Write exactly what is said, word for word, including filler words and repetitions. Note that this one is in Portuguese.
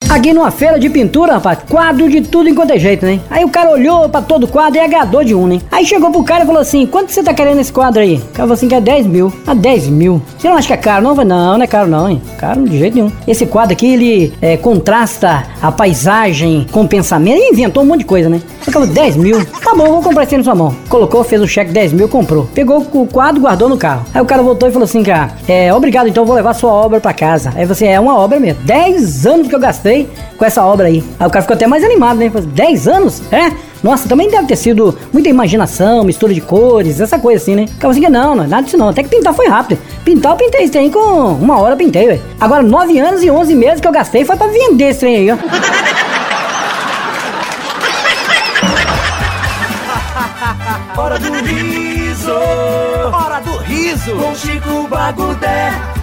Aqui numa feira de pintura, rapaz, quadro de tudo enquanto é jeito, né? Aí o cara olhou pra todo quadro e agradou de um, né? Aí chegou pro cara e falou assim: quanto você tá querendo esse quadro aí? O cara falou assim: que é dez mil. Ah, dez mil? Você não acha que é caro? Não, não, não é caro não, hein? Caro de jeito nenhum. Esse quadro aqui, ele é, contrasta a paisagem com o pensamento. Ele inventou um monte de coisa, né? Ele falou: dez mil. Tá bom, vou comprar esse na sua mão. Colocou, fez o cheque dez mil, comprou. Pegou o quadro, guardou no carro. Aí o cara voltou e falou assim: cara, é, obrigado, então eu vou levar sua obra pra casa. Aí você, é uma obra mesmo. dez anos que eu gastei com essa obra aí. Aí o cara ficou até mais animado, né? dez anos? É? Nossa, também deve ter sido muita imaginação, mistura de cores, essa coisa assim, né? Ficava assim, não, não, nada disso não. Até que pintar foi rápido. Pintar eu pintei esse trem com uma hora eu pintei, ué. Agora, nove anos e onze meses que eu gastei foi pra vender esse trem aí, ó. Hora do riso, hora do riso, com Chico Bagudé.